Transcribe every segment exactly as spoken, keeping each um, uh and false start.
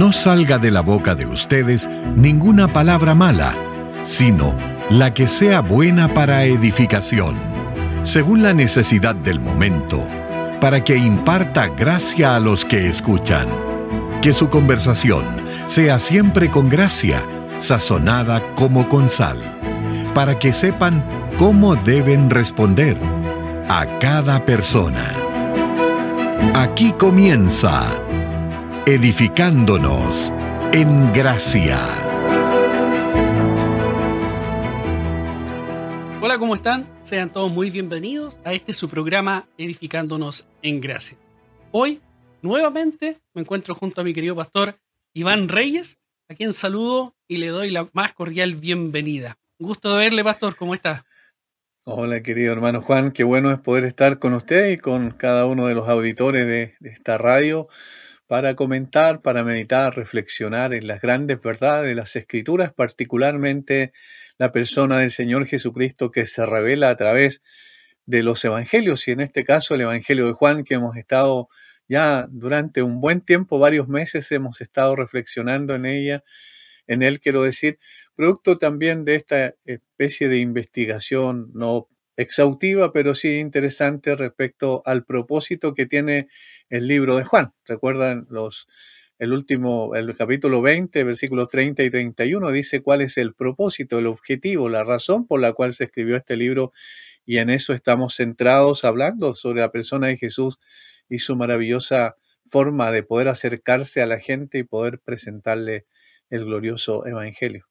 no salga de la boca de ustedes ninguna palabra mala, sino la que sea buena para edificación, según la necesidad del momento, para que imparta gracia a los que escuchan. Que su conversación sea siempre con gracia, sazonada como con sal, para que sepan cómo deben responder a cada persona. Aquí comienza Edificándonos en Gracia. Hola, ¿cómo están? Sean todos muy bienvenidos a este su programa Edificándonos en Gracia. Hoy, nuevamente, me encuentro junto a mi querido pastor Iván Reyes, a quien saludo y le doy la más cordial bienvenida. Gusto de verle, pastor, ¿cómo está? Hola, querido hermano Juan, qué bueno es poder estar con usted y con cada uno de los auditores de, de esta radio para comentar, para meditar, reflexionar en las grandes verdades de las Escrituras, particularmente la persona del Señor Jesucristo que se revela a través de los Evangelios, y en este caso el Evangelio de Juan, que hemos estado ya durante un buen tiempo, varios meses, hemos estado reflexionando en ella, en él quiero decir, producto también de esta especie de investigación no exhaustiva, pero sí interesante respecto al propósito que tiene el libro de Juan. Recuerdan los, el último, el capítulo veinte, versículos treinta y treinta y uno, dice cuál es el propósito, el objetivo, la razón por la cual se escribió este libro, y en eso estamos centrados hablando sobre la persona de Jesús y su maravillosa forma de poder acercarse a la gente y poder presentarle el glorioso Evangelio.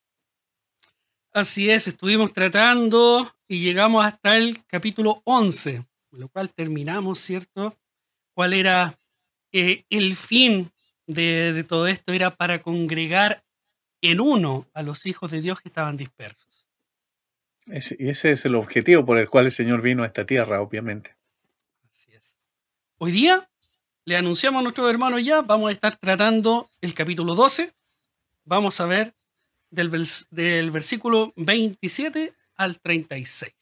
Así es, estuvimos tratando y llegamos hasta el capítulo once, con lo cual terminamos, ¿cierto? ¿Cuál era eh, el fin de, de todo esto? Era para congregar en uno a los hijos de Dios que estaban dispersos. Ese, y ese es el objetivo por el cual el Señor vino a esta tierra, obviamente. Así es. Hoy día le anunciamos a nuestros hermanos ya, vamos a estar tratando el capítulo doce. Vamos a ver del, vers- del versículo veintisiete al treinta y seis.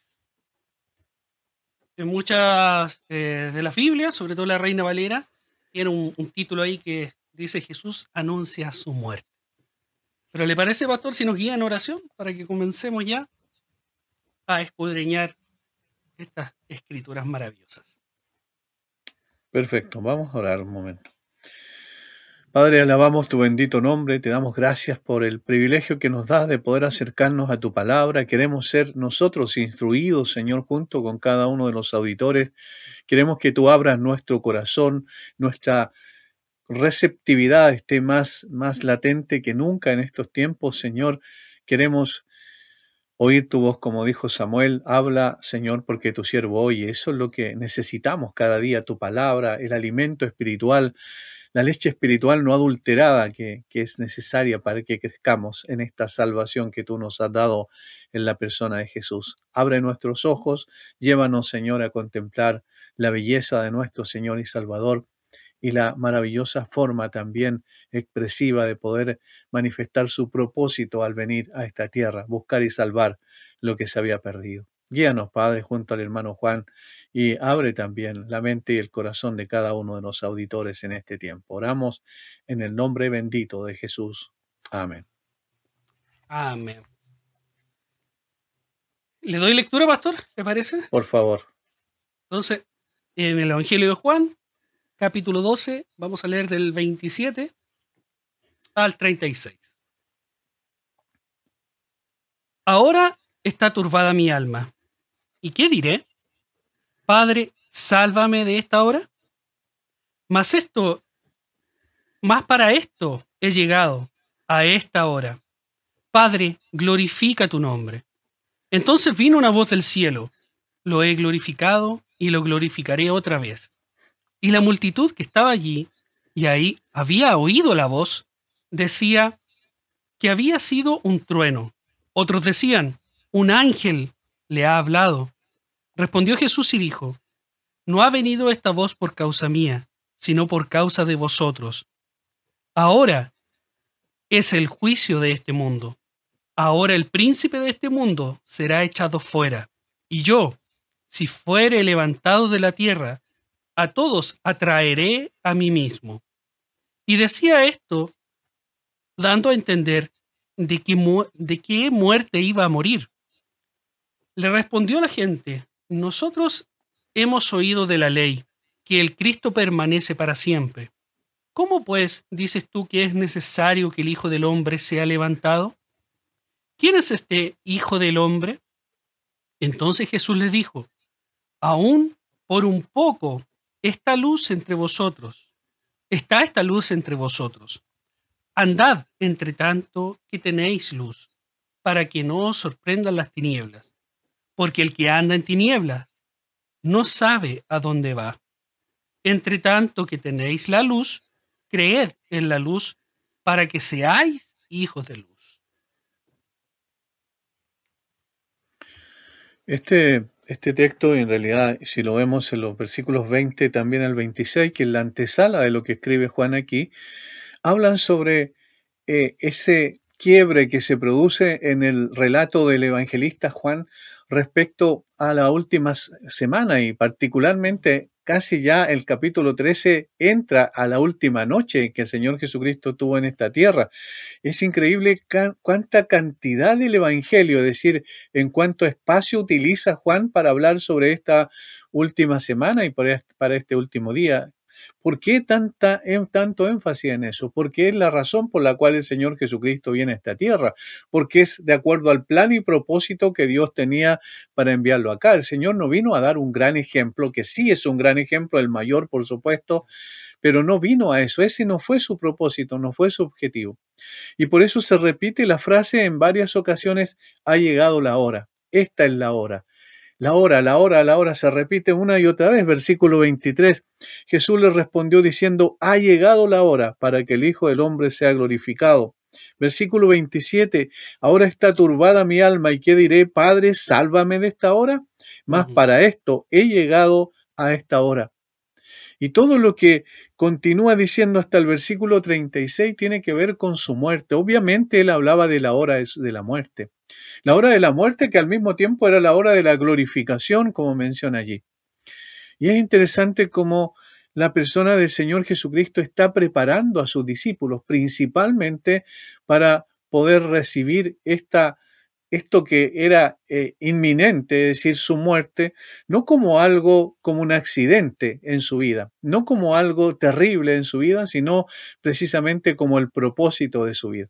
En muchas eh, de las Biblias, sobre todo la Reina Valera, tiene un, un título ahí que dice Jesús anuncia su muerte. Pero ¿le parece, pastor, si nos guía en oración para que comencemos ya a escudriñar estas escrituras maravillosas? Perfecto, vamos a orar un momento. Padre, alabamos tu bendito nombre, te damos gracias por el privilegio que nos das de poder acercarnos a tu palabra. Queremos ser nosotros instruidos, Señor, junto con cada uno de los auditores. Queremos que tú abras nuestro corazón, nuestra receptividad esté más, más latente que nunca en estos tiempos, Señor. Queremos oír tu voz, como dijo Samuel. Habla, Señor, porque tu siervo oye. Eso es lo que necesitamos cada día, tu palabra, el alimento espiritual, la leche espiritual no adulterada que, que es necesaria para que crezcamos en esta salvación que tú nos has dado en la persona de Jesús. Abre nuestros ojos, llévanos, Señor, a contemplar la belleza de nuestro Señor y Salvador y la maravillosa forma también expresiva de poder manifestar su propósito al venir a esta tierra, buscar y salvar lo que se había perdido. Guíanos, Padre, junto al hermano Juan, y abre también la mente y el corazón de cada uno de los auditores en este tiempo. Oramos en el nombre bendito de Jesús. Amén. Amén. ¿Le doy lectura, pastor? ¿Le parece? Por favor. Entonces, en el Evangelio de Juan, capítulo doce, vamos a leer del veintisiete al treinta y seis. Ahora está turbada mi alma. ¿Y qué diré? Padre, sálvame de esta hora. Mas esto, más para esto he llegado a esta hora. Padre, glorifica tu nombre. Entonces vino una voz del cielo. Lo he glorificado y lo glorificaré otra vez. Y la multitud que estaba allí, y ahí había oído la voz, decía que había sido un trueno. Otros decían, un ángel le ha hablado. Respondió Jesús y dijo, no ha venido esta voz por causa mía, sino por causa de vosotros. Ahora es el juicio de este mundo. Ahora el príncipe de este mundo será echado fuera. Y yo, si fuere levantado de la tierra, a todos atraeré a mí mismo. Y decía esto dando a entender de qué, mu de qué muerte iba a morir. Le respondió la gente: nosotros hemos oído de la ley que el Cristo permanece para siempre. ¿Cómo pues dices tú que es necesario que el Hijo del Hombre sea levantado? ¿Quién es este Hijo del Hombre? Entonces Jesús les dijo: aún por un poco esta luz entre vosotros, está esta luz entre vosotros. Andad entre tanto que tenéis luz, para que no os sorprendan las tinieblas, porque el que anda en tinieblas no sabe a dónde va. Entre tanto que tenéis la luz, creed en la luz, para que seáis hijos de luz. Este, este texto, en realidad, si lo vemos en los versículos veinte también al veintiséis, que es la antesala de lo que escribe Juan aquí, hablan sobre eh, ese quiebre que se produce en el relato del evangelista Juan respecto a la última semana, y particularmente casi ya el capítulo trece entra a la última noche que el Señor Jesucristo tuvo en esta tierra. Es increíble ca cuánta cantidad del evangelio, es decir, en cuánto espacio utiliza Juan para hablar sobre esta última semana y para este, para este último día. ¿Por qué tanta, en, tanto énfasis en eso? Porque es la razón por la cual el Señor Jesucristo viene a esta tierra, porque es de acuerdo al plan y propósito que Dios tenía para enviarlo acá. El Señor no vino a dar un gran ejemplo, que sí es un gran ejemplo, el mayor por supuesto, pero no vino a eso. Ese no fue su propósito, no fue su objetivo. Y por eso se repite la frase en varias ocasiones: ha llegado la hora, esta es la hora. La hora, la hora, la hora, se repite una y otra vez. Versículo veintitrés, Jesús le respondió diciendo: ha llegado la hora para que el Hijo del Hombre sea glorificado. Versículo veintisiete, ahora está turbada mi alma, ¿y qué diré? Padre, sálvame de esta hora. Mas Uh-huh. para esto he llegado a esta hora. Y todo lo que continúa diciendo hasta el versículo treinta y seis tiene que ver con su muerte. Obviamente él hablaba de la hora de la muerte. La hora de la muerte que al mismo tiempo era la hora de la glorificación, como menciona allí. Y es interesante cómo la persona del Señor Jesucristo está preparando a sus discípulos, principalmente para poder recibir esta esto que era eh, inminente, es decir, su muerte, no como algo, como un accidente en su vida, no como algo terrible en su vida, sino precisamente como el propósito de su vida.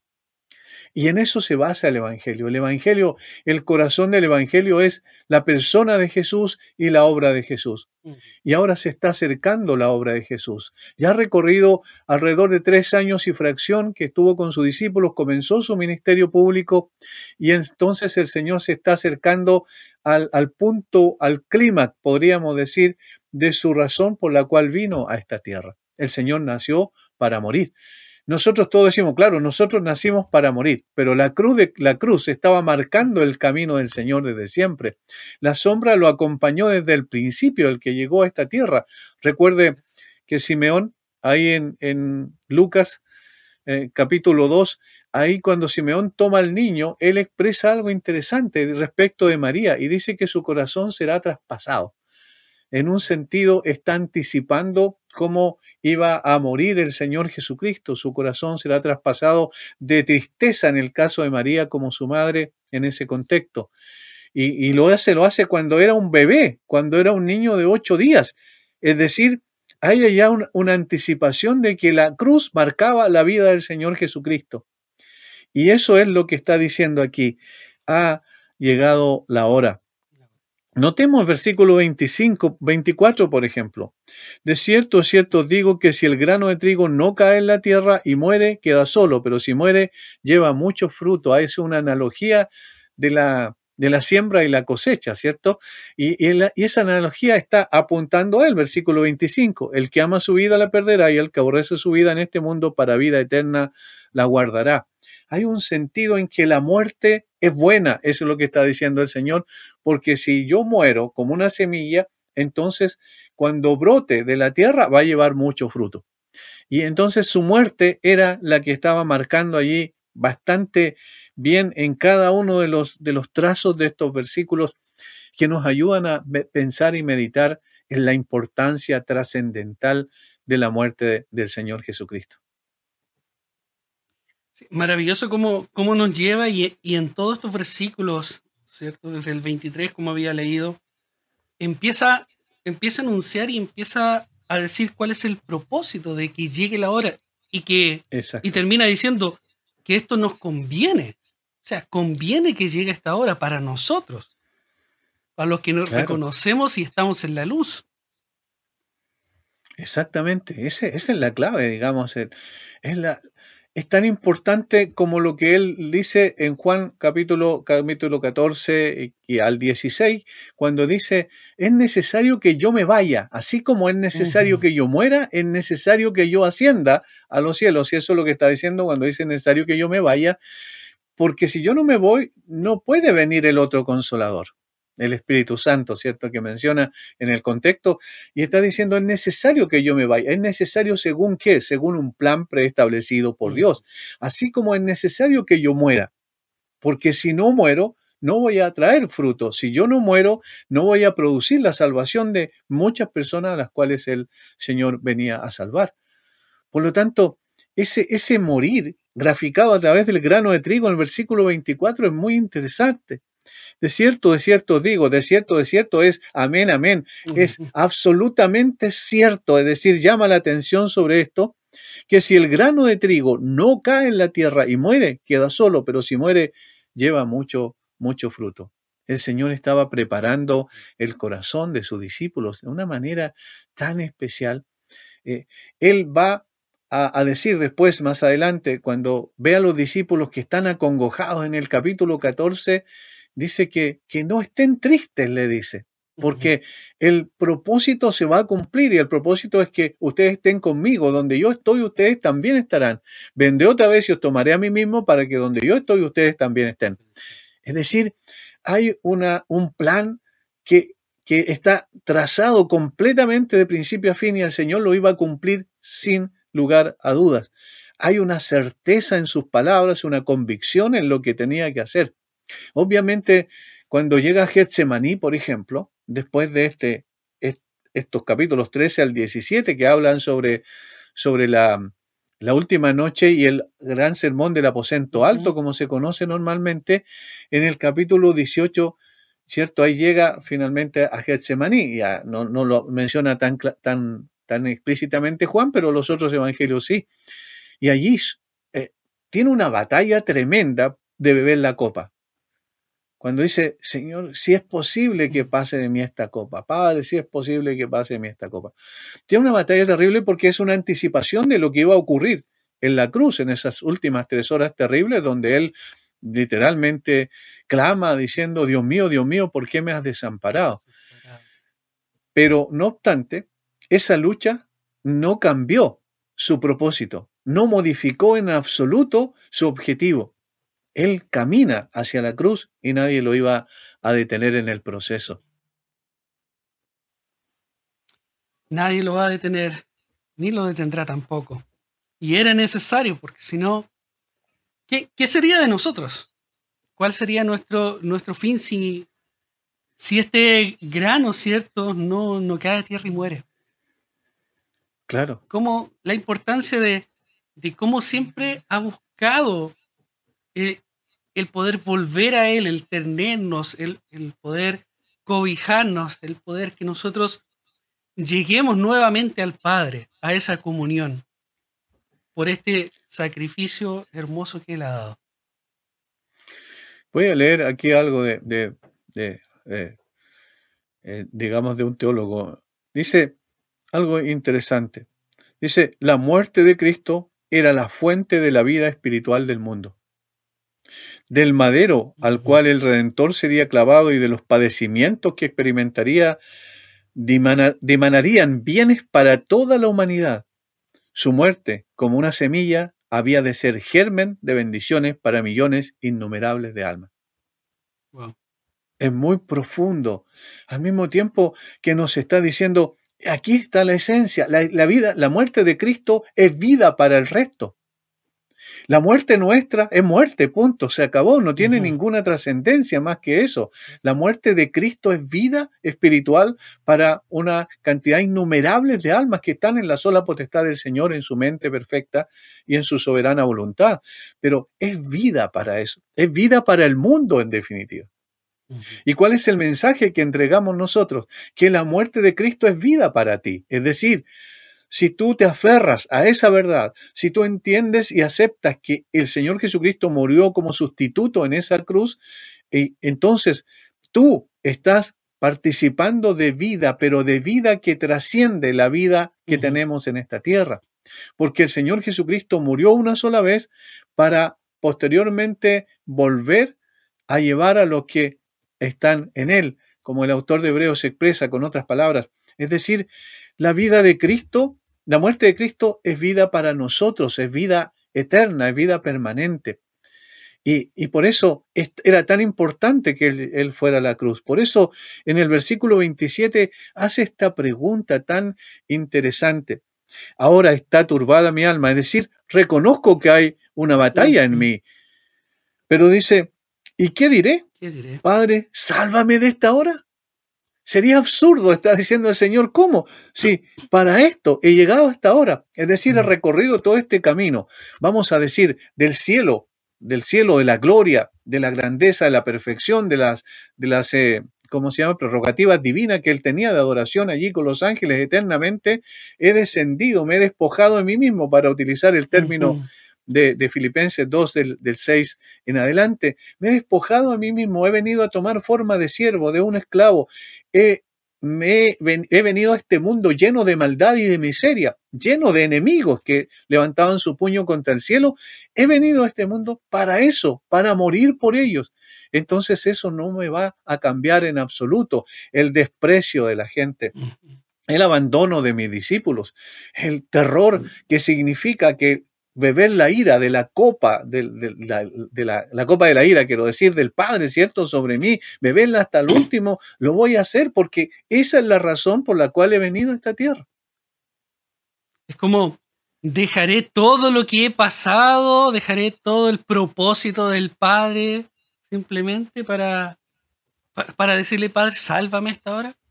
Y en eso se basa el Evangelio. El Evangelio, el corazón del Evangelio es la persona de Jesús y la obra de Jesús. Y ahora se está acercando la obra de Jesús. Ya ha recorrido alrededor de tres años y fracción que estuvo con sus discípulos, comenzó su ministerio público y entonces el Señor se está acercando al, al punto, al clímax, podríamos decir, de su razón por la cual vino a esta tierra. El Señor nació para morir. Nosotros todos decimos, claro, nosotros nacimos para morir, pero la cruz, de, la cruz estaba marcando el camino del Señor desde siempre. La sombra lo acompañó desde el principio, el que llegó a esta tierra. Recuerde que Simeón, ahí en, en Lucas eh, capítulo dos, ahí cuando Simeón toma al niño, él expresa algo interesante respecto de María y dice que su corazón será traspasado. En un sentido, está anticipando cómo iba a morir el Señor Jesucristo. Su corazón será traspasado de tristeza en el caso de María como su madre en ese contexto. Y, y lo hace, lo hace cuando era un bebé, cuando era un niño de ocho días. Es decir, hay ya un, una anticipación de que la cruz marcaba la vida del Señor Jesucristo. Y eso es lo que está diciendo aquí. Ha llegado la hora. Notemos el versículo veinticinco, veinticuatro, por ejemplo. De cierto, de cierto os digo que si el grano de trigo no cae en la tierra y muere, queda solo, pero si muere, lleva mucho fruto. Es una analogía de la, de la siembra y la cosecha, ¿cierto? Y, y, la, y esa analogía está apuntando al versículo veinticinco. El que ama su vida la perderá y el que aborrece su vida en este mundo para vida eterna la guardará. Hay un sentido en que la muerte es buena, eso es lo que está diciendo el Señor, porque si yo muero como una semilla, entonces cuando brote de la tierra va a llevar mucho fruto. Y entonces su muerte era la que estaba marcando allí bastante bien en cada uno de los, de los trazos de estos versículos que nos ayudan a pensar y meditar en la importancia trascendental de la muerte de, del Señor Jesucristo. Sí, maravilloso cómo, cómo nos lleva y, y en todos estos versículos, ¿cierto? Desde el veintitrés, como había leído, empieza, empieza a anunciar y empieza a decir cuál es el propósito de que llegue la hora y que y Exacto. termina diciendo que esto nos conviene. O sea, conviene que llegue esta hora para nosotros, para los que nos Claro, reconocemos y estamos en la luz. exactamente. Ese, esa es la clave, digamos. el- Es, la, es tan importante como lo que él dice en Juan capítulo, capítulo catorce y, y al dieciséis, cuando dice, es necesario que yo me vaya, así como es necesario Ujú. que yo muera, es necesario que yo ascienda a los cielos. Y eso es lo que está diciendo cuando dice necesario que yo me vaya, porque si yo no me voy, no puede venir el otro consolador, el Espíritu Santo, ¿cierto? Que menciona en el contexto, y está diciendo, es necesario que yo me vaya. ¿Es necesario según qué? Según un plan preestablecido por Ujú. Dios. Así como es necesario que yo muera, porque si no muero, no voy a traer fruto. Si yo no muero, no voy a producir la salvación de muchas personas a las cuales el Señor venía a salvar. Por lo tanto, ese, ese morir graficado a través del grano de trigo en el versículo veinticuatro es muy interesante. De cierto, de cierto os digo, de cierto, de cierto es amén, amén. Es Ujú. absolutamente cierto, es decir, llama la atención sobre esto, que si el grano de trigo no cae en la tierra y muere, queda solo, pero si muere, lleva mucho, mucho fruto. El Señor estaba preparando el corazón de sus discípulos de una manera tan especial. Eh, él va a, a decir después, más adelante, cuando ve a los discípulos que están acongojados en el capítulo catorce, dice que, que no estén tristes, le dice, Ujú. porque el propósito se va a cumplir y el propósito es que ustedes estén conmigo, donde yo estoy, ustedes también estarán. Vendré otra vez y os tomaré a mí mismo para que donde yo estoy, ustedes también estén. Es decir, hay una, un plan que, que está trazado completamente de principio a fin y el Señor lo iba a cumplir sin lugar a dudas. Hay una certeza en sus palabras, una convicción en lo que tenía que hacer. Obviamente, cuando llega a Getsemaní, por ejemplo, después de este, est- estos capítulos trece al diecisiete que hablan sobre, sobre la, la última noche y el gran sermón del aposento alto, Ujú. como se conoce normalmente, en el capítulo dieciocho, ¿cierto? Ahí llega finalmente a Getsemaní. Ya no, no lo menciona tan, cla- tan, tan explícitamente Juan, pero los otros evangelios sí. Y allí eh, tiene una batalla tremenda de beber la copa. Cuando dice, Señor, si es posible que pase de mí esta copa, Padre, si es posible que pase de mí esta copa. Tiene una batalla terrible porque es una anticipación de lo que iba a ocurrir en la cruz, en esas últimas tres horas terribles, donde él literalmente clama diciendo, Dios mío, Dios mío, ¿por qué me has desamparado? Pero no obstante, esa lucha no cambió su propósito, no modificó en absoluto su objetivo. Él camina hacia la cruz y nadie lo iba a detener en el proceso. Nadie lo va a detener, ni lo detendrá tampoco. Y era necesario, porque si no, ¿qué, qué sería de nosotros? ¿Cuál sería nuestro, nuestro fin si, si este grano, cierto, no, no cae a tierra y muere? Claro, Como la importancia de, de cómo siempre ha buscado el, el poder volver a Él, el tenernos, el, el poder cobijarnos, el poder que nosotros lleguemos nuevamente al Padre, a esa comunión, por este sacrificio hermoso que Él ha dado. voy a leer aquí algo de, de, de eh, eh, digamos, de un teólogo. Dice algo interesante. Dice, la muerte de Cristo era la fuente de la vida espiritual del mundo. Del madero al Ujú. cual el Redentor sería clavado y de los padecimientos que experimentaría, dimana- dimanarían bienes para toda la humanidad. Su muerte, como una semilla, había de ser germen de bendiciones para millones innumerables de almas. Wow. Es muy profundo, al mismo tiempo que nos está diciendo, aquí está la esencia, la, la vida, la muerte de Cristo es vida para el resto. La muerte nuestra es muerte, punto, se acabó, no tiene Ujú. ninguna trascendencia más que eso. La muerte de Cristo es vida espiritual para una cantidad innumerable de almas que están en la sola potestad del Señor, en su mente perfecta y en su soberana voluntad. Pero es vida para eso, es vida para el mundo en definitiva. Ujú. ¿Y cuál es el mensaje que entregamos nosotros? Que la muerte de Cristo es vida para ti. Es decir, si tú te aferras a esa verdad, si tú entiendes y aceptas que el Señor Jesucristo murió como sustituto en esa cruz, y entonces tú estás participando de vida, pero de vida que trasciende la vida que Ujú. tenemos en esta tierra. Porque el Señor Jesucristo murió una sola vez para posteriormente volver a llevar a los que están en Él, como el autor de Hebreos expresa con otras palabras. Es decir, la vida de Cristo, la muerte de Cristo es vida para nosotros, es vida eterna, es vida permanente. Y, y por eso es- era tan importante que él, él fuera a la cruz. Por eso en el versículo veintisiete hace esta pregunta tan interesante. Ahora está turbada mi alma, es decir, reconozco que hay una batalla en Ujú. mí, pero dice, ¿y qué diré? ¿Qué diré? Padre, sálvame de esta hora. Sería absurdo, está diciendo el Señor, ¿cómo? Si para esto he llegado hasta ahora, es decir, he Mm. recorrido todo este camino, vamos a decir, del cielo, del cielo, de la gloria, de la grandeza, de la perfección, de las, de las eh, ¿cómo se llama?, prerrogativas divinas que Él tenía de adoración allí con los ángeles eternamente, he descendido, me he despojado de mí mismo, para utilizar el término Ujú. de, de Filipenses dos, del, del seis en adelante. Me he despojado a mí mismo, he venido a tomar forma de siervo, de un esclavo. He, me he, ven- he venido a este mundo lleno de maldad y de miseria, lleno de enemigos que levantaban su puño contra el cielo. He venido a este mundo para eso, para morir por ellos. Entonces eso no me va a cambiar en absoluto. El desprecio de la gente, Ujú. el abandono de mis discípulos, el terror que significa que beber la ira de la copa, de, de la, de la, la copa de la ira, quiero decir, del Padre, ¿cierto?, sobre mí, beberla hasta el último, lo voy a hacer porque esa es la razón por la cual he venido a esta tierra. Es como, dejaré todo lo que he pasado, dejaré todo el propósito del Padre, simplemente para, para, para decirle, Padre, sálvame a esta hora.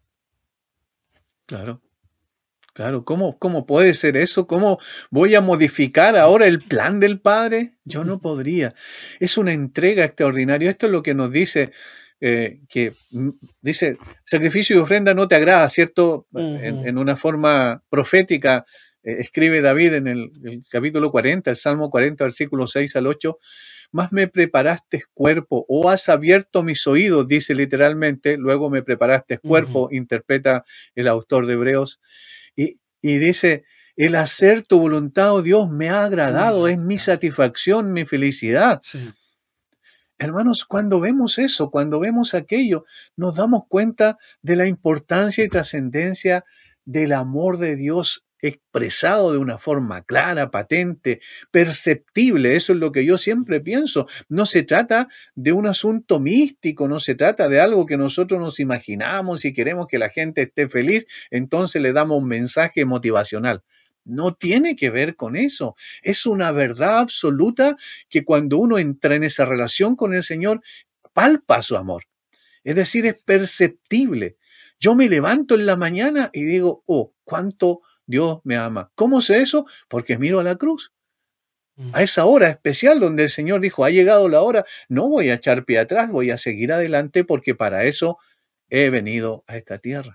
Claro. Claro, ¿cómo, cómo puede ser eso? ¿Cómo voy a modificar ahora el plan del Padre? Yo no podría. Es una entrega extraordinaria. Esto es lo que nos dice, eh, que mm, dice, sacrificio y ofrenda no te agrada, ¿cierto? En, Ujú. en una forma profética, eh, escribe David en el, el capítulo cuarenta, el Salmo cuarenta, versículos seis al ocho, más me preparaste cuerpo, o has abierto mis oídos, dice literalmente, luego me preparaste cuerpo, Ujú. interpreta el autor de Hebreos. Y, y dice, el hacer tu voluntad, oh Dios, me ha agradado, es mi satisfacción, mi felicidad. Sí. Hermanos, cuando vemos eso, cuando vemos aquello, nos damos cuenta de la importancia y trascendencia del amor de Dios expresado de una forma clara, patente, perceptible. Eso es lo que yo siempre pienso. No se trata de un asunto místico, no se trata de algo que nosotros nos imaginamos y queremos que la gente esté feliz, entonces le damos un mensaje motivacional. No tiene que ver con eso. Es una verdad absoluta que cuando uno entra en esa relación con el Señor, palpa su amor. Es decir, es perceptible. Yo me levanto en la mañana y digo, oh, cuánto Dios me ama. ¿Cómo sé eso? Porque miro a la cruz. A esa hora especial donde el Señor dijo, ha llegado la hora, no voy a echar pie atrás, voy a seguir adelante porque para eso he venido a esta tierra.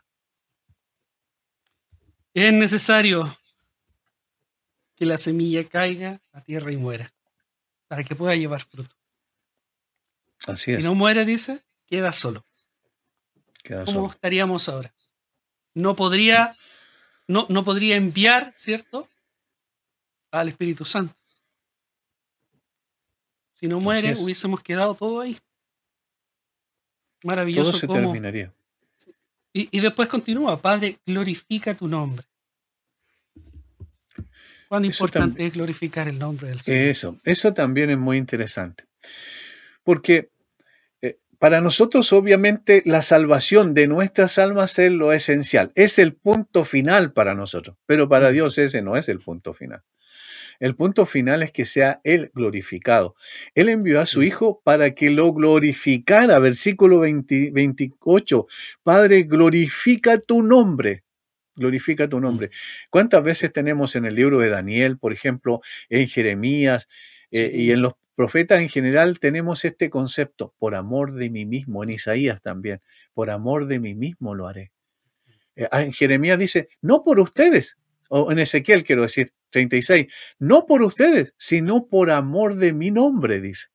Es necesario que la semilla caiga a tierra y muera, para que pueda llevar fruto. Así Si es. no muere, dice, queda solo. Queda ¿Cómo solo. estaríamos ahora? No podría, no, no podría enviar, ¿cierto?, al Espíritu Santo. Si no Así muere, es. hubiésemos quedado todo ahí. Todo Maravilloso se cómo. terminaría. Y, y después continúa, Padre, glorifica tu nombre. Cuán Eso importante también. es glorificar el nombre del Señor. Eso, eso también es muy interesante. Porque eh, para nosotros, obviamente, la salvación de nuestras almas es lo esencial. Es el punto final para nosotros. Pero para Mm. Dios ese no es el punto final. El punto final es que sea Él glorificado. Él envió a su Hijo para que lo glorificara. Versículo veinte, veintiocho. Padre, glorifica tu nombre. Glorifica tu nombre. ¿Cuántas veces tenemos en el libro de Daniel, por ejemplo, en Jeremías eh, sí. y en los profetas en general tenemos este concepto, por amor de mí mismo, en Isaías también, por amor de mí mismo lo haré. Eh, en Jeremías dice, no por ustedes, o en Ezequiel quiero decir, treinta y seis, no por ustedes, sino por amor de mi nombre, dice.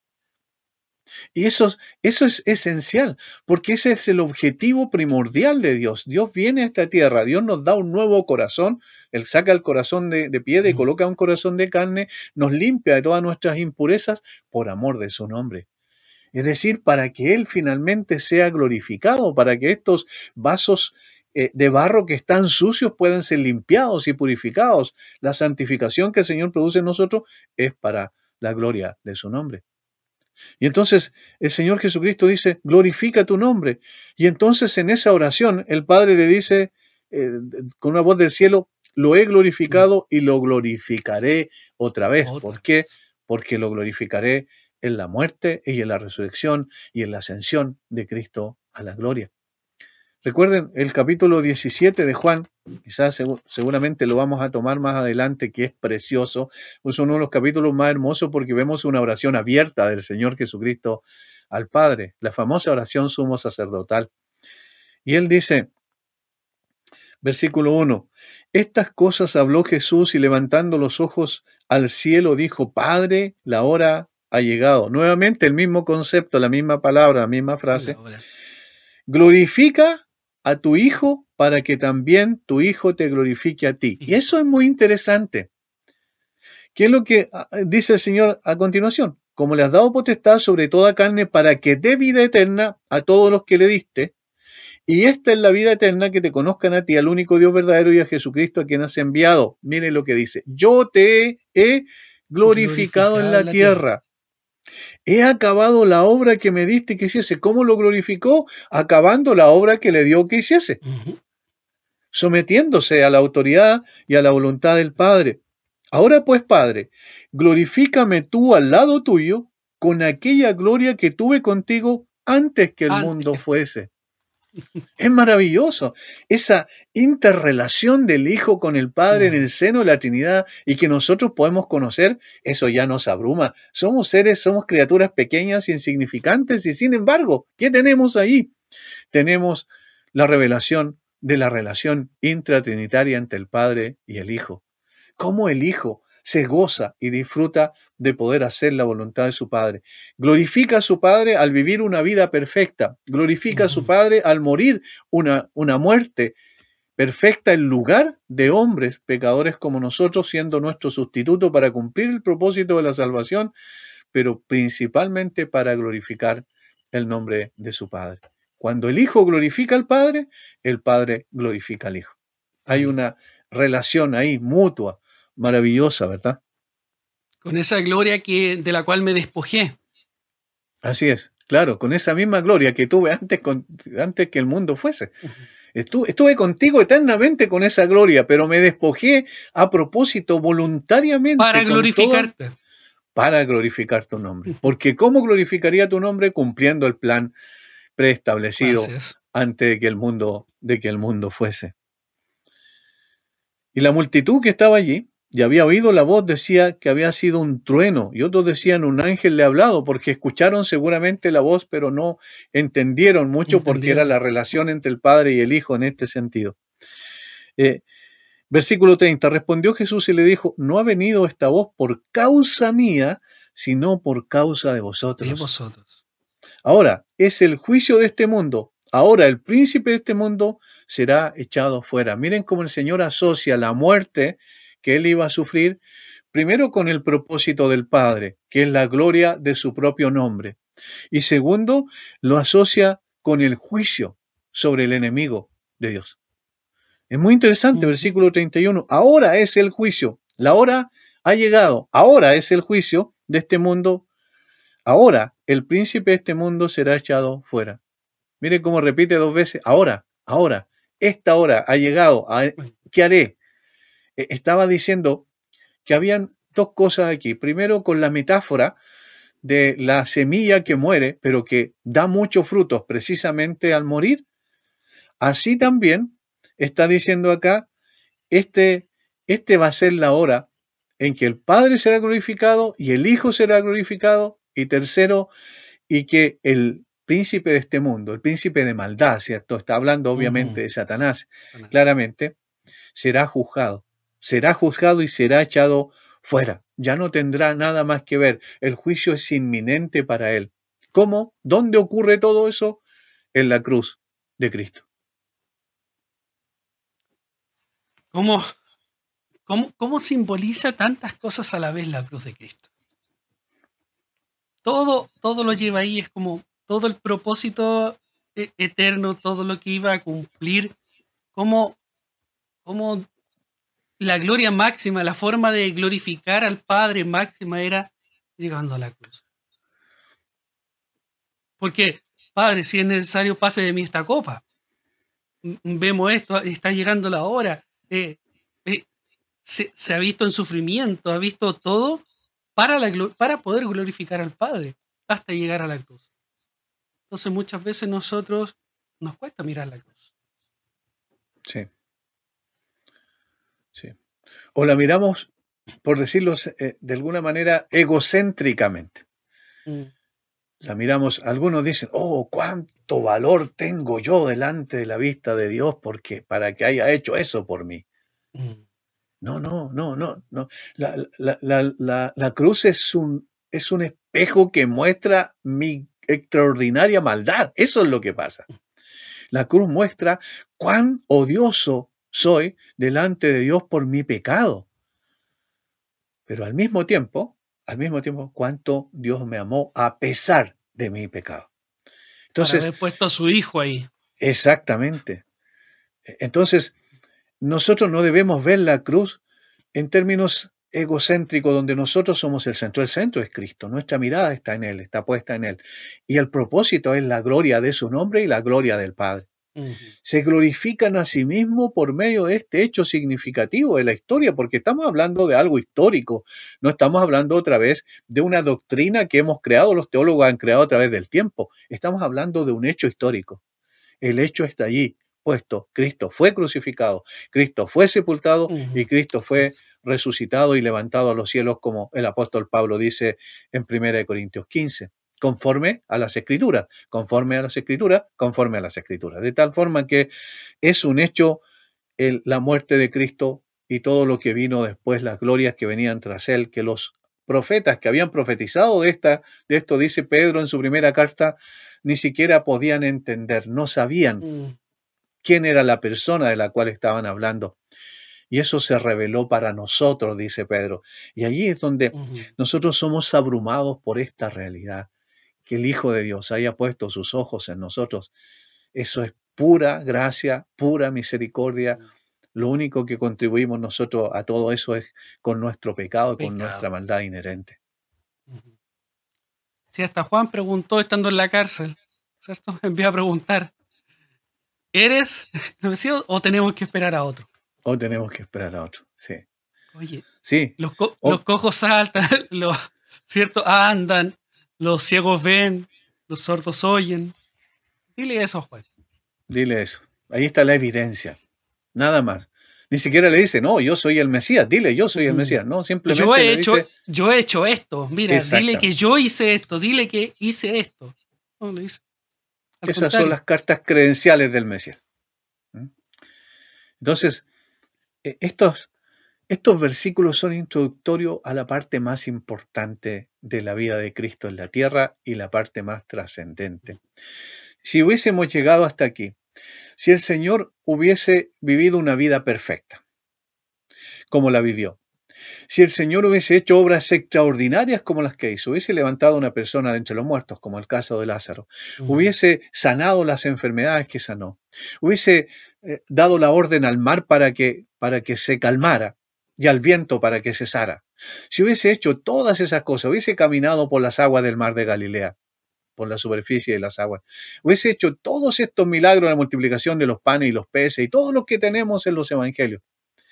Y eso, eso es esencial, porque ese es el objetivo primordial de Dios. Dios viene a esta tierra, Dios nos da un nuevo corazón, Él saca el corazón de, de piedra y coloca un corazón de carne, nos limpia de todas nuestras impurezas por amor de su nombre. Es decir, para que Él finalmente sea glorificado, para que estos vasos eh, de barro que están sucios puedan ser limpiados y purificados. La santificación que el Señor produce en nosotros es para la gloria de su nombre. Y entonces el Señor Jesucristo dice, glorifica tu nombre. Y entonces en esa oración el Padre le dice eh, con una voz del cielo, lo he glorificado y lo glorificaré otra vez. Otra. ¿Por qué? Porque lo glorificaré en la muerte y en la resurrección y en la ascensión de Cristo a la gloria. Recuerden el capítulo diecisiete de Juan, quizás seguramente lo vamos a tomar más adelante, que es precioso. Es uno de los capítulos más hermosos porque vemos una oración abierta del Señor Jesucristo al Padre, la famosa oración sumo sacerdotal. Y él dice, versículo uno, estas cosas habló Jesús y levantando los ojos al cielo dijo, Padre, la hora ha llegado. Nuevamente el mismo concepto, la misma palabra, la misma frase. Glorifica a tu Hijo para que también tu Hijo te glorifique a ti. Y eso es muy interesante. ¿Qué es lo que dice el Señor a continuación? Como le has dado potestad sobre toda carne para que dé vida eterna a todos los que le diste. Y esta es la vida eterna, que te conozcan a ti, al único Dios verdadero, y a Jesucristo a quien has enviado. Miren lo que dice. Yo te he glorificado, glorificado en la, en la tierra. tierra. He acabado la obra que me diste que hiciese. ¿Cómo lo glorificó? Acabando la obra que le dio que hiciese. Uh-huh. Sometiéndose a la autoridad y a la voluntad del Padre. Ahora pues, Padre, glorifícame tú al lado tuyo con aquella gloria que tuve contigo antes que el antes. mundo fuese. Es maravilloso esa interrelación del Hijo con el Padre en el seno de la Trinidad y que nosotros podemos conocer. Eso ya nos abruma. Somos seres, somos criaturas pequeñas, insignificantes, y sin embargo, ¿qué tenemos ahí? Tenemos la revelación de la relación intratrinitaria entre el Padre y el Hijo. Cómo el Hijo se goza y disfruta de poder hacer la voluntad de su Padre. Glorifica a su Padre al vivir una vida perfecta. Glorifica uh-huh. a su Padre al morir una, una muerte perfecta en lugar de hombres pecadores como nosotros, siendo nuestro sustituto para cumplir el propósito de la salvación, pero principalmente para glorificar el nombre de su Padre. Cuando el Hijo glorifica al Padre, el Padre glorifica al Hijo. Hay una relación ahí mutua, maravillosa, ¿verdad? Con esa gloria que, de la cual me despojé. Así es, claro, con esa misma gloria que tuve antes, con, antes que el mundo fuese. Uh-huh. Estuve, estuve contigo eternamente con esa gloria, pero me despojé a propósito voluntariamente. Para glorificarte. Todo, para glorificar tu nombre. Porque ¿cómo glorificaría tu nombre? Cumpliendo el plan preestablecido antes de que el mundo, de que el mundo fuese. Y la multitud que estaba allí, y había oído la voz, decía que había sido un trueno, y otros decían un ángel le ha hablado, porque escucharon seguramente la voz, pero no entendieron mucho ¿Entendieron? porque era la relación entre el Padre y el Hijo en este sentido. Eh, versículo treinta, respondió Jesús y le dijo, no ha venido esta voz por causa mía, sino por causa de vosotros. De vosotros. Ahora, es el juicio de este mundo. Ahora el príncipe de este mundo será echado fuera. Miren cómo el Señor asocia la muerte que él iba a sufrir, primero con el propósito del Padre, que es la gloria de su propio nombre. Y segundo, lo asocia con el juicio sobre el enemigo de Dios. Es muy interesante, versículo treinta y uno. Ahora es el juicio. La hora ha llegado. Ahora es el juicio de este mundo. Ahora el príncipe de este mundo será echado fuera. Miren cómo repite dos veces. Ahora, ahora. Esta hora ha llegado. ¿Qué haré? Estaba diciendo que habían dos cosas aquí. Primero, con la metáfora de la semilla que muere, pero que da muchos frutos precisamente al morir. Así también está diciendo acá, este, este va a ser la hora en que el Padre será glorificado y el Hijo será glorificado. Y tercero, y que el príncipe de este mundo, el príncipe de maldad, ¿cierto? Está hablando obviamente Ujú. de Satanás, Satanás. claramente, será juzgado. Será juzgado y será echado fuera. Ya no tendrá nada más que ver. El juicio es inminente para él. ¿Cómo? ¿Dónde ocurre todo eso? En la cruz de Cristo. ¿Cómo, cómo, cómo simboliza tantas cosas a la vez la cruz de Cristo? Todo, todo lo lleva ahí, es como todo el propósito e- eterno, todo lo que iba a cumplir, como, como la gloria máxima, la forma de glorificar al Padre máxima era llegando a la cruz. Porque, Padre, si es necesario, pase de mí esta copa. M- Vemos esto, está llegando la hora. eh, eh, se, se ha visto en sufrimiento, ha visto todo para, la, glo- para poder glorificar al Padre hasta llegar a la cruz. Entonces muchas veces nosotros nos cuesta mirar la cruz. Sí. Sí. O la miramos, por decirlo eh, de alguna manera, egocéntricamente. Mm, La miramos, algunos dicen, oh, cuánto valor tengo yo delante de la vista de Dios porque para que haya hecho eso por mí. mm. No, no, no, no, no. La, la, la, la, la cruz es un, es un espejo que muestra mi extraordinaria maldad. Eso es lo que pasa. La cruz muestra cuán odioso soy delante de Dios por mi pecado. Pero al mismo tiempo, al mismo tiempo, cuánto Dios me amó a pesar de mi pecado. Para Entonces, haber puesto a su hijo ahí. exactamente. Entonces, nosotros no debemos ver la cruz en términos egocéntricos, donde nosotros somos el centro. El centro es Cristo. Nuestra mirada está en Él, está puesta en Él. Y el propósito es la gloria de su nombre y la gloria del Padre. Ujú. Se glorifican a sí mismos por medio de este hecho significativo de la historia, porque estamos hablando de algo histórico, no estamos hablando otra vez de una doctrina que hemos creado, los teólogos han creado a través del tiempo, estamos hablando de un hecho histórico. El hecho está allí puesto, Cristo fue crucificado, Cristo fue sepultado Ujú. y Cristo fue resucitado y levantado a los cielos, como el apóstol Pablo dice en primera de Corintios quince. Conforme a las escrituras, conforme a las escrituras, conforme a las escrituras. De tal forma que es un hecho el, la muerte de Cristo y todo lo que vino después, las glorias que venían tras él, que los profetas que habían profetizado de, esta, de esto, dice Pedro en su primera carta, ni siquiera podían entender, no sabían Mm. quién era la persona de la cual estaban hablando. Y eso se reveló para nosotros, dice Pedro. Y allí es donde Ujú. nosotros somos abrumados por esta realidad, que el Hijo de Dios haya puesto sus ojos en nosotros. Eso es pura gracia, pura misericordia. Lo único que contribuimos nosotros a todo eso es con nuestro pecado, con Pecado. nuestra maldad inherente. Ujú. Si hasta Juan preguntó estando en la cárcel, ¿cierto? Envió a preguntar, ¿eres el Mesías o tenemos que esperar a otro? O tenemos que esperar a otro. Sí. Oye, Sí. los, co- O- los cojos saltan, los, ¿cierto? Andan, los ciegos ven, los sordos oyen. Dile eso, Juan. Dile eso. Ahí está la evidencia. Nada más. Ni siquiera le dice, no, yo soy el Mesías. Dile, yo soy el Ujú. Mesías. No, Yo simplemente he le hecho, dice, yo he hecho esto. Mira, dile exactamente. que yo hice esto. Dile que hice esto. No, le dice. Al Esas son contrario. las cartas credenciales del Mesías. ¿Mm? Entonces, eh, estos, estos versículos son introductorios a la parte más importante de la vida de Cristo en la tierra y la parte más trascendente. Si hubiésemos llegado hasta aquí, si el Señor hubiese vivido una vida perfecta, como la vivió, si el Señor hubiese hecho obras extraordinarias como las que hizo, hubiese levantado a una persona de entre los muertos, como el caso de Lázaro, Ujú. hubiese sanado las enfermedades que sanó, hubiese eh, dado la orden al mar para que, para que se calmara y al viento para que cesara, si hubiese hecho todas esas cosas, hubiese caminado por las aguas del mar de Galilea, por la superficie de las aguas, hubiese hecho todos estos milagros, la multiplicación de los panes y los peces y todo lo que tenemos en los evangelios,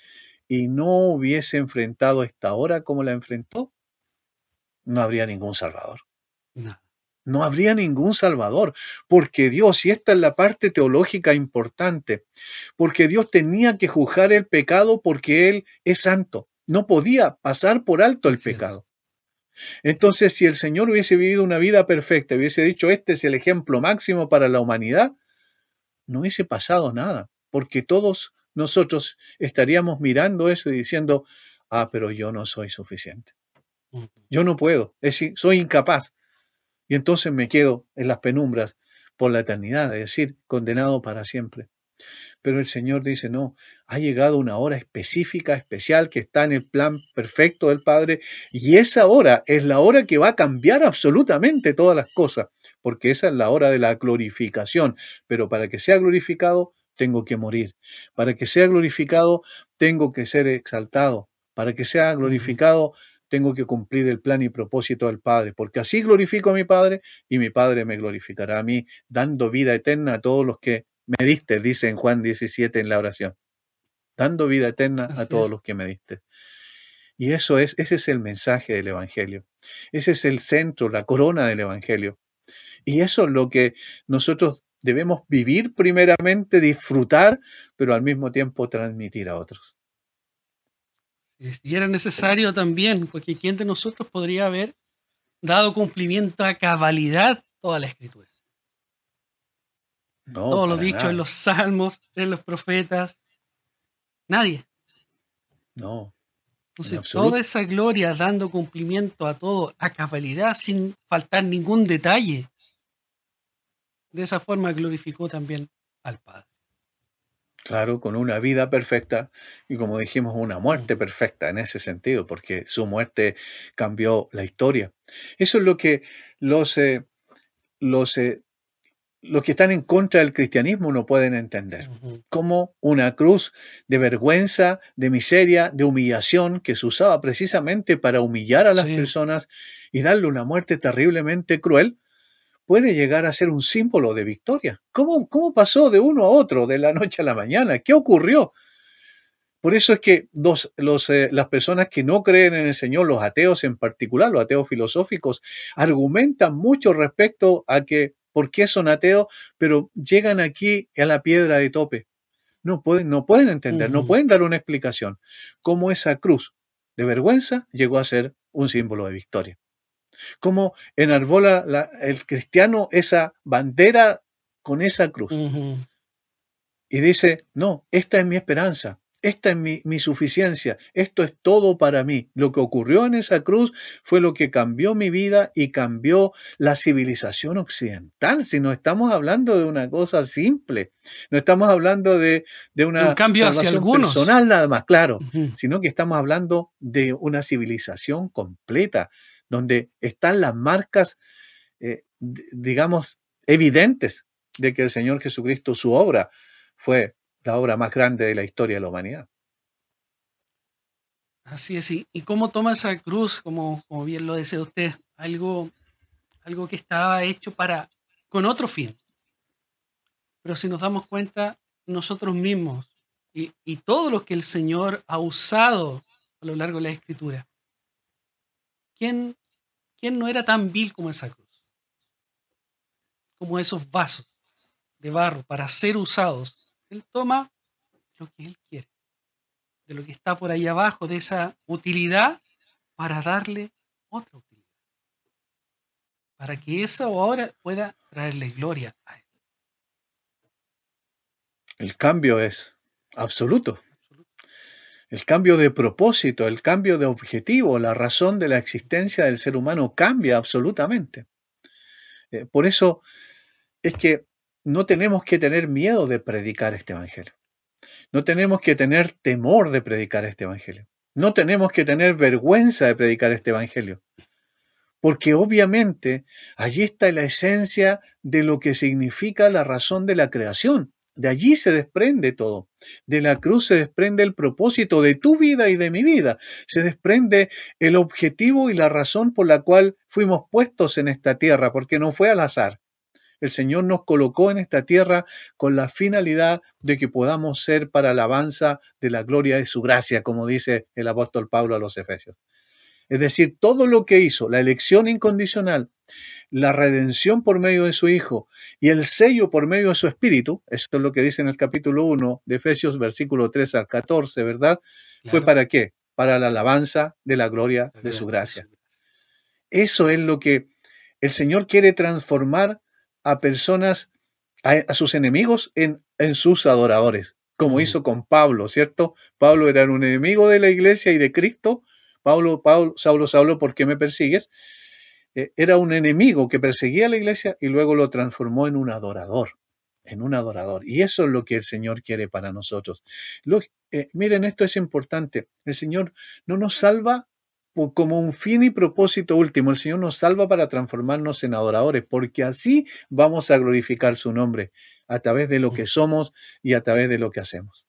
y no hubiese enfrentado esta hora como la enfrentó, no habría ningún Salvador. No. No habría ningún Salvador, porque Dios, y esta es la parte teológica importante, porque Dios tenía que juzgar el pecado porque Él es santo. No podía pasar por alto el Así es. pecado. Entonces, si el Señor hubiese vivido una vida perfecta, hubiese dicho, este es el ejemplo máximo para la humanidad, no hubiese pasado nada, porque todos nosotros estaríamos mirando eso y diciendo, ah, pero yo no soy suficiente. Ujú. Yo no puedo, es decir, soy incapaz. Y entonces me quedo en las penumbras por la eternidad, es decir, condenado para siempre. Pero el Señor dice, no, ha llegado una hora específica, especial, que está en el plan perfecto del Padre, y esa hora es la hora que va a cambiar absolutamente todas las cosas, porque esa es la hora de la glorificación. Pero para que sea glorificado, tengo que morir. Para que sea glorificado, tengo que ser exaltado. Para que sea glorificado, tengo que cumplir el plan y propósito del Padre, porque así glorifico a mi Padre y mi Padre me glorificará a mí, dando vida eterna a todos los que me diste, dice en Juan diecisiete en la oración. Dando vida eterna Así a todos es. los que me diste. Y eso es, ese es el mensaje del Evangelio. Ese es el centro, la corona del Evangelio. Y eso es lo que nosotros debemos vivir primeramente, disfrutar, pero al mismo tiempo transmitir a otros. Y era necesario también, porque ¿quién de nosotros podría haber dado cumplimiento a cabalidad toda la Escritura? No, Todo lo para dicho nada. en los salmos, en los profetas. Nadie. No, en Entonces, absoluto. toda esa gloria dando cumplimiento a todo, a cabalidad, sin faltar ningún detalle. De esa forma glorificó también al Padre. Claro, con una vida perfecta y, como dijimos, una muerte perfecta en ese sentido, porque su muerte cambió la historia. Eso es lo que los, eh, los, eh, los que están en contra del cristianismo no pueden entender. Ujú. Como una cruz de vergüenza, de miseria, de humillación, que se usaba precisamente para humillar a las Sí. personas y darle una muerte terriblemente cruel, puede llegar a ser un símbolo de victoria. ¿Cómo, cómo pasó de uno a otro, de la noche a la mañana? ¿Qué ocurrió? Por eso es que los, los, eh, las personas que no creen en el Señor, los ateos en particular, los ateos filosóficos, argumentan mucho respecto a que por qué son ateos, pero llegan aquí a la piedra de tope. No pueden, no pueden entender, no Ujú. pueden dar una explicación. Cómo esa cruz de vergüenza llegó a ser un símbolo de victoria. Cómo enarbola la, el cristiano esa bandera con esa cruz. Ujú. Y dice, no, esta es mi esperanza, esta es mi, mi suficiencia, esto es todo para mí. Lo que ocurrió en esa cruz fue lo que cambió mi vida y cambió la civilización occidental. Si no estamos hablando de una cosa simple, no estamos hablando de, de De un una cambio hacia salvación algunos. personal nada más, claro, Ujú. sino que estamos hablando de una civilización completa, donde están las marcas, eh, d- digamos, evidentes de que el Señor Jesucristo, su obra, fue la obra más grande de la historia de la humanidad. Así es. ¿Y y cómo toma esa cruz, como, como bien lo decía usted? Algo, algo que estaba hecho para, con otro fin. Pero si nos damos cuenta, nosotros mismos y, y todo lo que el Señor ha usado a lo largo de la Escritura, ¿quién, quién no era tan vil como esa cruz? Como esos vasos de barro para ser usados. Él toma lo que Él quiere, de lo que está por ahí abajo, de esa utilidad, para darle otra utilidad. Para que esa ahora pueda traerle gloria a Él. El cambio es absoluto. El cambio de propósito, el cambio de objetivo, la razón de la existencia del ser humano cambia absolutamente. Eh, por eso es que no tenemos que tener miedo de predicar este evangelio. No tenemos que tener temor de predicar este evangelio. No tenemos que tener vergüenza de predicar este evangelio. Porque obviamente allí está la esencia de lo que significa la razón de la creación. De allí se desprende todo. De la cruz se desprende el propósito de tu vida y de mi vida. Se desprende el objetivo y la razón por la cual fuimos puestos en esta tierra, porque no fue al azar. el Señor nos colocó en esta tierra con la finalidad de que podamos ser para alabanza de la gloria de su gracia, como dice el apóstol Pablo a los Efesios. Es decir, todo lo que hizo, la elección incondicional, la redención por medio de su Hijo y el sello por medio de su Espíritu, esto es lo que dice en el capítulo uno de Efesios, versículo tres al catorce, ¿verdad? Claro. ¿Fue para qué? Para la alabanza de la gloria de su gracia. Eso es lo que el Señor quiere transformar a personas, a, a sus enemigos, en, en sus adoradores, como Mm. hizo con Pablo, ¿cierto? Pablo era un enemigo de la iglesia y de Cristo. Pablo, Pablo, Saulo, Saulo, ¿por qué me persigues? Eh, era un enemigo que perseguía a la iglesia y luego lo transformó en un adorador, en un adorador. Y eso es lo que el Señor quiere para nosotros. Lo, eh, miren, esto es importante. El Señor no nos salva por, como un fin y propósito último. El Señor nos salva para transformarnos en adoradores, porque así vamos a glorificar su nombre a través de lo que somos y a través de lo que hacemos.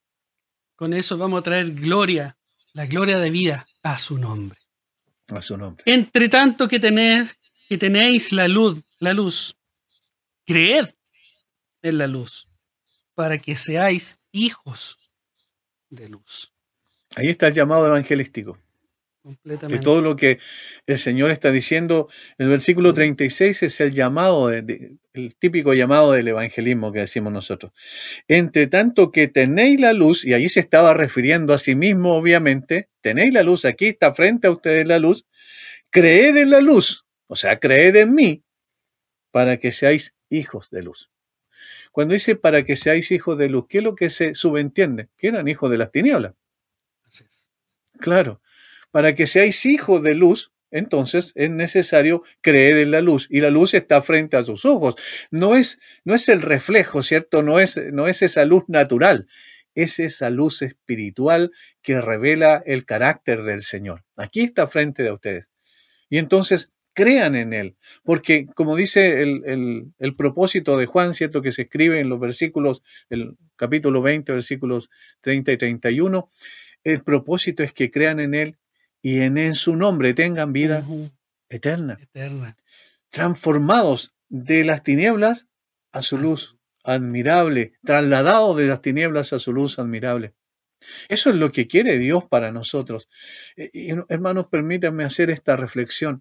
Con eso vamos a traer gloria, la gloria de vida a su nombre. A su nombre. Entre tanto que tenéis, que tenéis la luz, la luz, creed en la luz, para que seáis hijos de luz. Ahí está el llamado evangelístico. De Completamente. todo lo que el Señor está diciendo, el versículo treinta y seis es el llamado, de, de, el típico llamado del evangelismo que decimos nosotros. Entre tanto que tenéis la luz, y ahí se estaba refiriendo a sí mismo, obviamente, tenéis la luz, aquí está frente a ustedes la luz, creed en la luz, o sea, creed en mí, para que seáis hijos de luz. Cuando dice para que seáis hijos de luz, ¿qué es lo que se subentiende? Que eran hijos de las tinieblas. Así es. Claro. Para que seáis hijos de luz, entonces es necesario creer en la luz. Y la luz está frente a sus ojos. No es, no es el reflejo, ¿cierto? No es, no es esa luz natural. Es esa luz espiritual que revela el carácter del Señor. Aquí está frente de ustedes. Y entonces crean en Él. Porque como dice el, el, el propósito de Juan, ¿cierto? Que se escribe en los versículos, el capítulo veinte, versículos treinta y treinta y uno, el propósito es que crean en Él y en, en su nombre tengan vida Uh-huh. eterna, Eterna. transformados de las tinieblas a su luz admirable, trasladados de las tinieblas a su luz admirable. Eso es lo que quiere Dios para nosotros. Y, hermanos, permítanme hacer esta reflexión.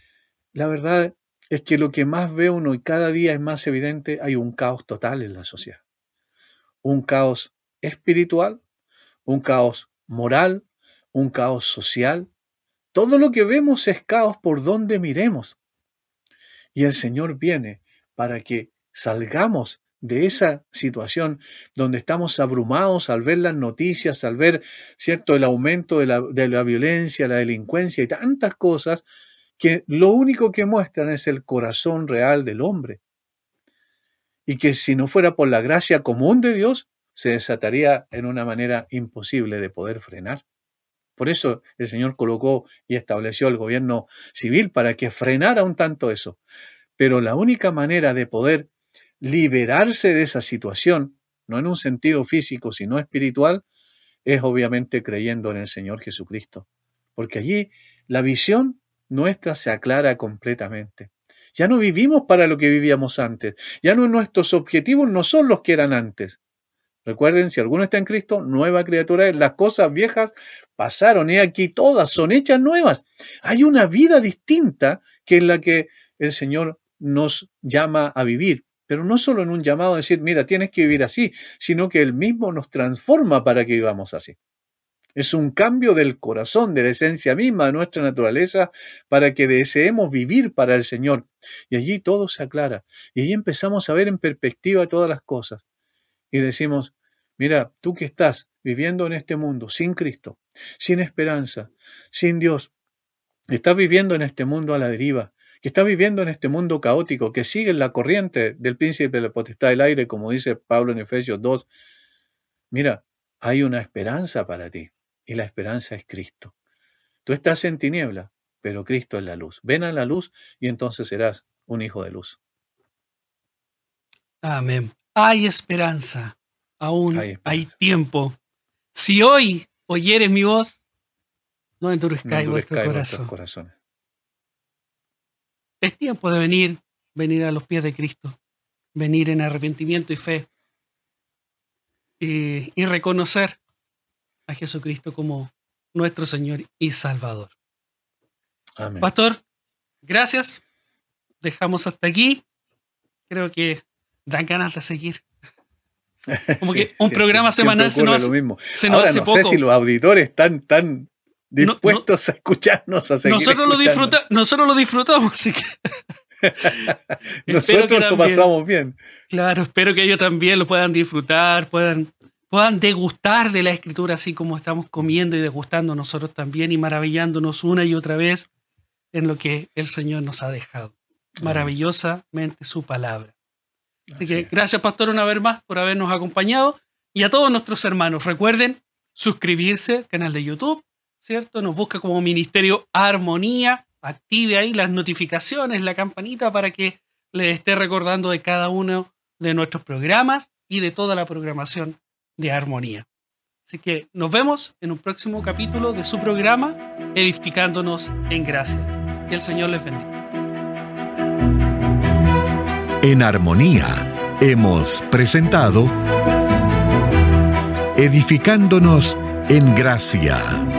La verdad es que lo que más ve uno y cada día es más evidente, hay un caos total en la sociedad. Un caos espiritual, un caos moral, un caos social. Todo lo que vemos es caos por donde miremos. Y el Señor viene para que salgamos de esa situación donde estamos abrumados al ver las noticias, al ver, ¿cierto?, el aumento de la, de la violencia, la delincuencia y tantas cosas que lo único que muestran es el corazón real del hombre. Y que si no fuera por la gracia común de Dios, se desataría en una manera imposible de poder frenar. Por eso el Señor colocó y estableció el gobierno civil para que frenara un tanto eso. Pero la única manera de poder liberarse de esa situación, no en un sentido físico, sino espiritual, es obviamente creyendo en el Señor Jesucristo. Porque allí la visión nuestra se aclara completamente. Ya no vivimos para lo que vivíamos antes. Ya no nuestros objetivos no son los que eran antes. Recuerden, si alguno está en Cristo, nueva criatura es. Las cosas viejas pasaron y aquí todas son hechas nuevas. Hay una vida distinta que es la que el Señor nos llama a vivir. Pero no solo en un llamado a decir, mira, tienes que vivir así, sino que Él mismo nos transforma para que vivamos así. Es un cambio del corazón, de la esencia misma de nuestra naturaleza, para que deseemos vivir para el Señor. Y allí todo se aclara. Y allí empezamos a ver en perspectiva todas las cosas. Y decimos, mira, tú que estás viviendo en este mundo sin Cristo, sin esperanza, sin Dios, estás viviendo en este mundo a la deriva, que estás viviendo en este mundo caótico, que sigue la corriente del príncipe de la potestad del aire, como dice Pablo en Efesios dos, mira, hay una esperanza para ti, y la esperanza es Cristo. Tú estás en tiniebla, pero Cristo es la luz. Ven a la luz y entonces serás un hijo de luz. Amén. Hay esperanza, aún Hay hay, esperanza. tiempo. Si hoy oyeres mi voz, no endurezcáis No vuestro endurezcáis corazón. vuestros corazones. Es tiempo de venir, venir a los pies de Cristo, venir en arrepentimiento y fe y, y reconocer a Jesucristo como nuestro Señor y Salvador. Amén. Pastor, gracias. Dejamos hasta aquí. Creo que dan ganas de seguir. Como Sí, que un siempre- programa siempre semanal se ocurre nos lo hace, mismo. se nos Ahora hace no poco. sé si los auditores están tan No, dispuestos a escucharnos, a seguir Nosotros lo, escuchando. disfruta, nosotros lo disfrutamos, así que espero que Nosotros lo también- pasamos bien. Claro, espero que ellos también lo puedan disfrutar, puedan, puedan degustar de la Escritura, así como estamos comiendo y degustando nosotros también y maravillándonos una y otra vez en lo que el Señor nos ha dejado. Maravillosamente su palabra. Así Así que es. gracias, Pastor, una vez más por habernos acompañado. Y a todos nuestros hermanos, recuerden suscribirse al canal de YouTube, ¿cierto? Nos busca como Ministerio Armonía. Active ahí las notificaciones, la campanita para que les esté recordando de cada uno de nuestros programas y de toda la programación de Armonía. Así que nos vemos en un próximo capítulo de su programa, Edificándonos en Gracia. Que el Señor les bendiga. En Armonía hemos presentado Edificándonos en Gracia.